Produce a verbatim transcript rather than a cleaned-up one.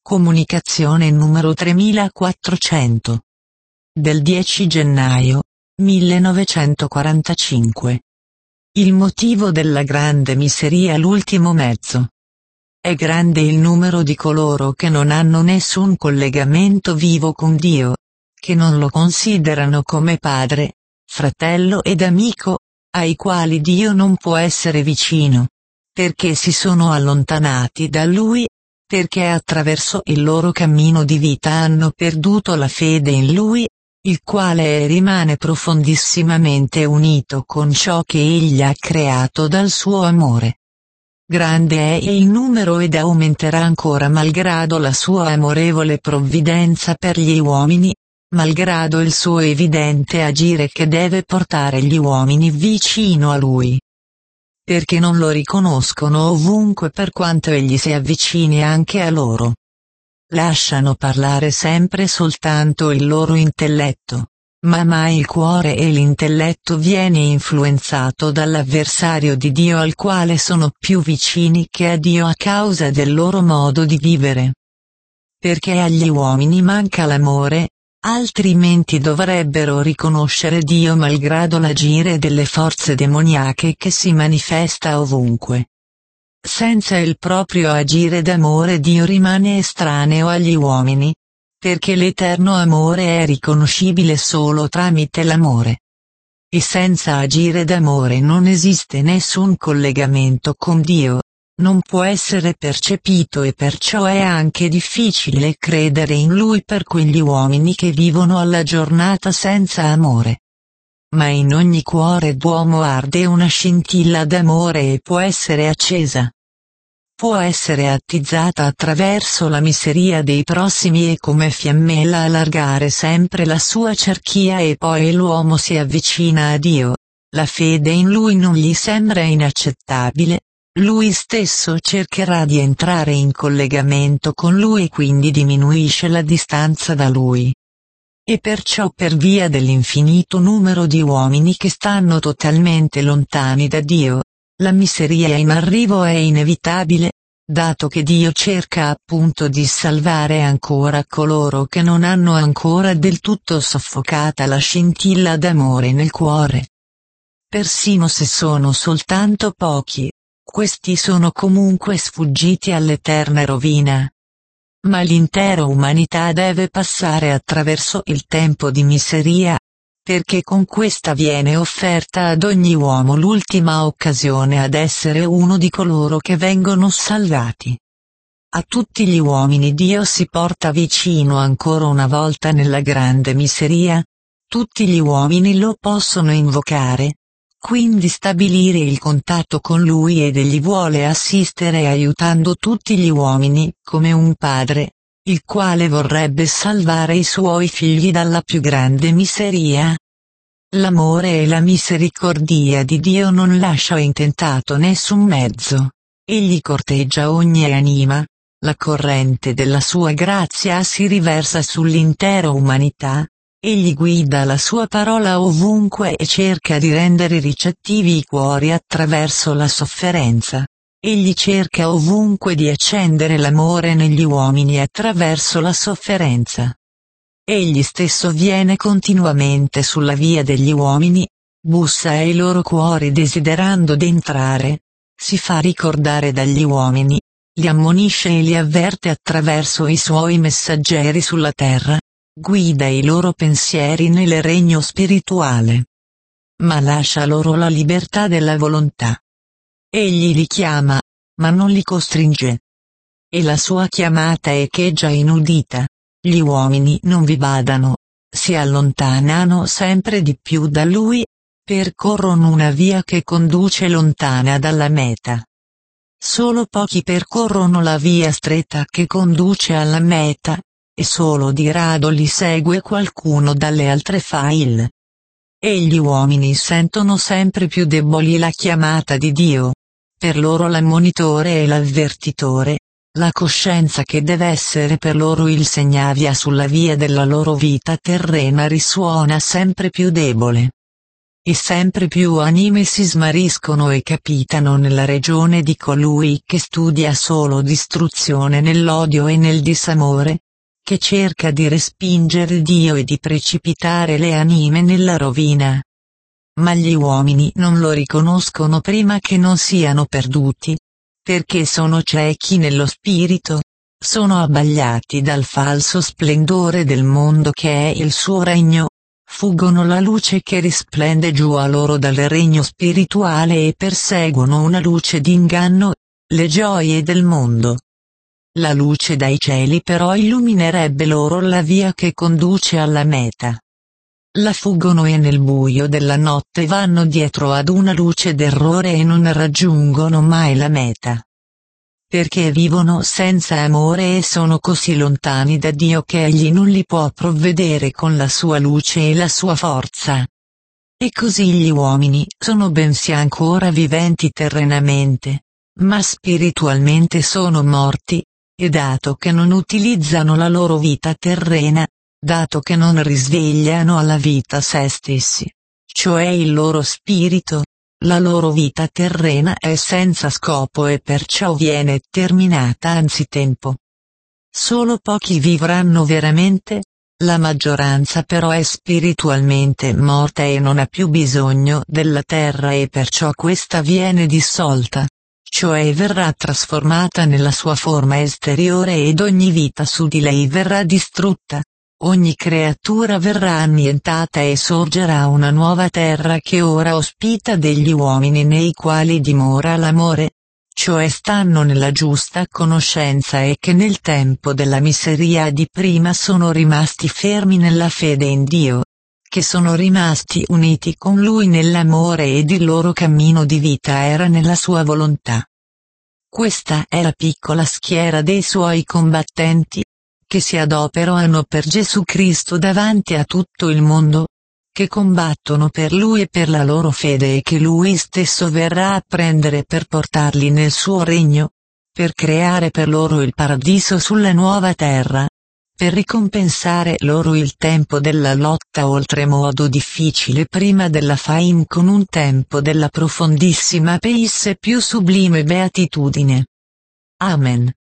Comunicazione numero tremilaquattrocento. Del dieci gennaio millenovecentoquarantacinque. Il motivo della grande miseria. L'ultimo mezzo. È grande il numero di coloro che non hanno nessun collegamento vivo con Dio, che non lo considerano come padre, fratello ed amico, ai quali Dio non può essere vicino, perché si sono allontanati da Lui, perché attraverso il loro cammino di vita hanno perduto la fede in Lui, il quale rimane profondissimamente unito con ciò che Egli ha creato dal suo amore. Grande è il numero ed aumenterà ancora malgrado la sua amorevole provvidenza per gli uomini, malgrado il suo evidente agire che deve portare gli uomini vicino a Lui. Perché non lo riconoscono ovunque per quanto Egli si avvicini anche a loro. Lasciano parlare sempre soltanto il loro intelletto, ma mai il cuore e l'intelletto viene influenzato dall'avversario di Dio al quale sono più vicini che a Dio a causa del loro modo di vivere. Perché agli uomini manca l'amore, altrimenti dovrebbero riconoscere Dio malgrado l'agire delle forze demoniache che si manifesta ovunque. Senza il proprio agire d'amore Dio rimane estraneo agli uomini, perché l'eterno amore è riconoscibile solo tramite l'amore. E senza agire d'amore non esiste nessun collegamento con Dio, non può essere percepito e perciò è anche difficile credere in Lui per quegli uomini che vivono alla giornata senza amore. Ma in ogni cuore d'uomo arde una scintilla d'amore e può essere accesa. Può essere attizzata attraverso la miseria dei prossimi e come fiammella allargare sempre la sua cerchia e poi l'uomo si avvicina a Dio, la fede in Lui non gli sembra inaccettabile, Lui stesso cercherà di entrare in collegamento con Lui e quindi diminuisce la distanza da Lui. E perciò per via dell'infinito numero di uomini che stanno totalmente lontani da Dio, la miseria in arrivo è inevitabile, dato che Dio cerca appunto di salvare ancora coloro che non hanno ancora del tutto soffocata la scintilla d'amore nel cuore. Persino se sono soltanto pochi, questi sono comunque sfuggiti all'eterna rovina. Ma l'intera umanità deve passare attraverso il tempo di miseria, perché con questa viene offerta ad ogni uomo l'ultima occasione ad essere uno di coloro che vengono salvati. A tutti gli uomini Dio si porta vicino ancora una volta nella grande miseria, tutti gli uomini lo possono invocare, quindi stabilire il contatto con Lui ed Egli vuole assistere aiutando tutti gli uomini come un padre, il quale vorrebbe salvare i suoi figli dalla più grande miseria. L'amore e la misericordia di Dio non lascia intentato nessun mezzo. Egli corteggia ogni anima, la corrente della sua grazia si riversa sull'intera umanità, egli guida la sua parola ovunque e cerca di rendere ricettivi i cuori attraverso la sofferenza. Egli cerca ovunque di accendere l'amore negli uomini attraverso la sofferenza. Egli stesso viene continuamente sulla via degli uomini, bussa ai loro cuori desiderando d'entrare, si fa ricordare dagli uomini, li ammonisce e li avverte attraverso i suoi messaggeri sulla terra, guida i loro pensieri nel regno spirituale. Ma lascia loro la libertà della volontà. Egli li chiama, ma non li costringe. E la sua chiamata echeggia inudita. Gli uomini non vi badano, si allontanano sempre di più da Lui, percorrono una via che conduce lontana dalla meta. Solo pochi percorrono la via stretta che conduce alla meta, e solo di rado li segue qualcuno dalle altre file. E gli uomini sentono sempre più deboli la chiamata di Dio. Per loro l'ammonitore e l'avvertitore, la coscienza che deve essere per loro il segnavia sulla via della loro vita terrena risuona sempre più debole. e sempre più anime si smarriscono e capitano nella regione di colui che studia solo distruzione nell'odio e nel disamore, che cerca di respingere Dio e di precipitare le anime nella rovina. Ma gli uomini non lo riconoscono prima che non siano perduti, perché sono ciechi nello spirito, sono abbagliati dal falso splendore del mondo che è il suo regno, fuggono la luce che risplende giù a loro dal regno spirituale e perseguono una luce d'inganno, le gioie del mondo. La luce dai cieli però illuminerebbe loro la via che conduce alla meta. La fuggono e nel buio della notte vanno dietro ad una luce d'errore e non raggiungono mai la meta. Perché vivono senza amore e sono così lontani da Dio che Egli non li può provvedere con la sua luce e la sua forza. E così gli uomini sono bensì ancora viventi terrenamente, ma spiritualmente sono morti, e dato che non utilizzano la loro vita terrena, dato che non risvegliano alla vita se stessi, cioè il loro spirito, la loro vita terrena è senza scopo e perciò viene terminata anzitempo. Solo pochi vivranno veramente, la maggioranza però è spiritualmente morta e non ha più bisogno della terra e perciò questa viene dissolta, cioè verrà trasformata nella sua forma esteriore ed ogni vita su di lei verrà distrutta. Ogni creatura verrà annientata e sorgerà una nuova terra che ora ospita degli uomini nei quali dimora l'amore, cioè stanno nella giusta conoscenza e che nel tempo della miseria di prima sono rimasti fermi nella fede in Dio, che sono rimasti uniti con Lui nell'amore ed il loro cammino di vita era nella sua volontà. Questa è la piccola schiera dei suoi combattenti, che si adoperano per Gesù Cristo davanti a tutto il mondo, che combattono per Lui e per la loro fede e che Lui stesso verrà a prendere per portarli nel suo regno, per creare per loro il paradiso sulla nuova terra, per ricompensare loro il tempo della lotta oltremodo difficile prima della faim con un tempo della profondissima peace e più sublime beatitudine. Amen.